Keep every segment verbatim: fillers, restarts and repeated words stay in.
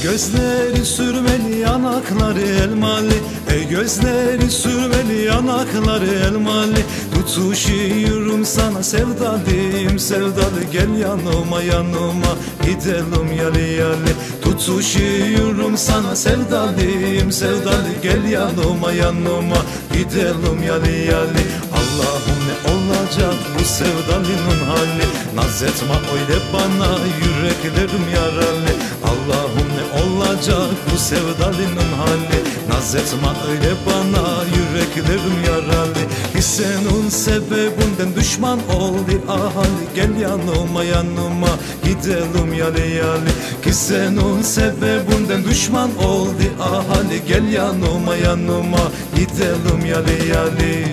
gözleri sürmeli yanakları elmalı, ey gözleri sürmeli yanakları elmalı. Tutuşuyorum sana sevdalıyım sevdalı, gel yanıma yanıma gidelim yalı yalı. Tutuşuyorum sana sevdalıyım sevdalı, gel yanıma yanıma gidelim yalı yalı. Allah'ım ne olacak bu sevdalının hali, naz etme öyle bana yüreklerim yaralı. Allah'ım ne olacak bu sevdalının hali, naz etme öyle bana yüreklerim yaralı. Ki senin sebebinden düşman oldu ahali, gel yanıma yanıma gidelim yalı yalı. Ki senin sebebinden düşman oldu ahali, gel yanıma yanıma gidelim yalı yalı.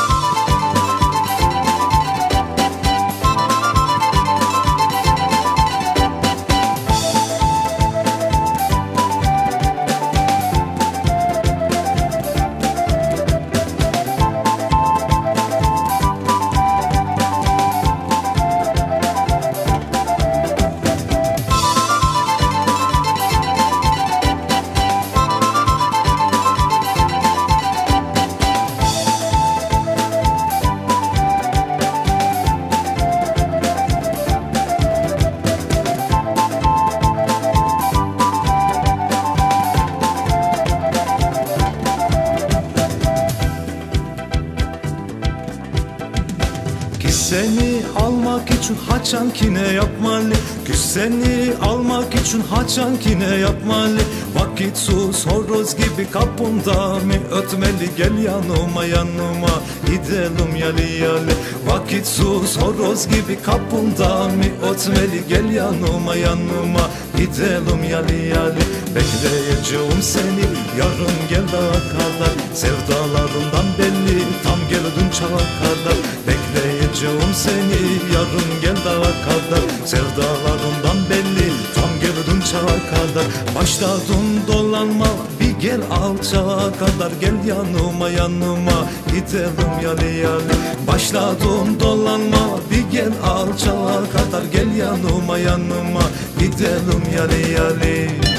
Seni almak için haçan ki ne yapmalı, ki seni almak için haçan ki ne yapmalı. Vakitsiz horoz gibi kapımda mı ötmeli, gel yanıma yanıma gidelim yalı yalı. Vakitsiz horoz gibi kapımda mı ötmeli, gel yanıma yanıma gidelim yalı yalı. Bekleyeceğim seni yarın gel daha kadar, sevdalarından belli tam geldin çağa kadar. Bekleyeceğim seni yarın gel daha kadar, sevdalarından belli tam geldin çağa kadar. Başladın dolanma bir gel alçağa kadar, gel yanıma yanıma gidelim yalı yalı. Başladın dolanma bir gel alçağa kadar, gel yanıma yanıma gidelim yalı yalı.